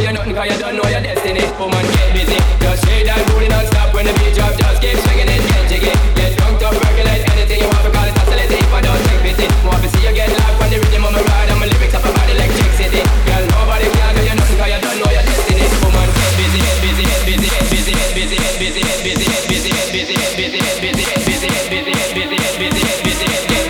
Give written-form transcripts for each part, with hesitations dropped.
you nothing cause you don't know your destiny. Woman, get busy. Just shake that booty non-stop when the beat drop. Just keep swinging it, get jiggy. Get drunk up, percolate anything you want because it's oscillating. If I don't take pity, want to see you get live when the rhythm of my ride and my lyrics up about electricity. Girl, nobody can do you nothing cause you don't know your destiny. Woman, get busy, get busy, get busy, get busy, get busy, get busy, get busy, get busy, get busy, get busy, get busy, get busy, get busy, get busy, get busy, get busy, get busy.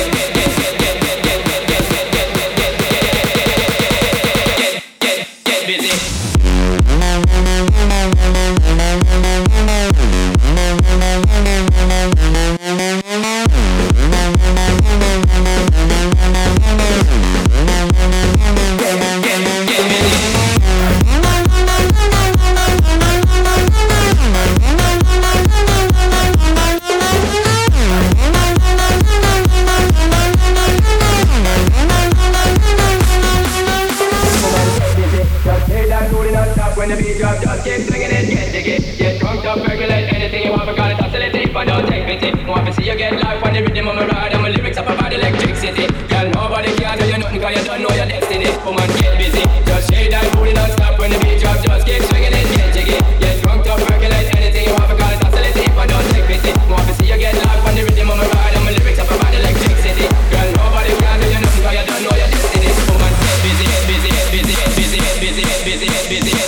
When the beat drop, just keep swinging it, get jiggy. Get drunk up, percolate anything you want because it's oscillating. If I don't take pity, want to see you get live when the rhythm of my ride and my lyrics up about electricity. Girl, nobody can do you nothing cause you don't know your destiny. Woman, get busy. Just shake that booty non-stop when the beat drop, just keep swinging it, get jiggy. Get drunk up, percolate anything you want because it's oscillating. If I don't take pity, want to see you get live when the rhythm of my ride and my lyrics up about electricity. Girl, nobody can do you nothing cause you don't know your destiny. Woman, get busy, get busy, get busy, get busy, get busy, get busy, get busy.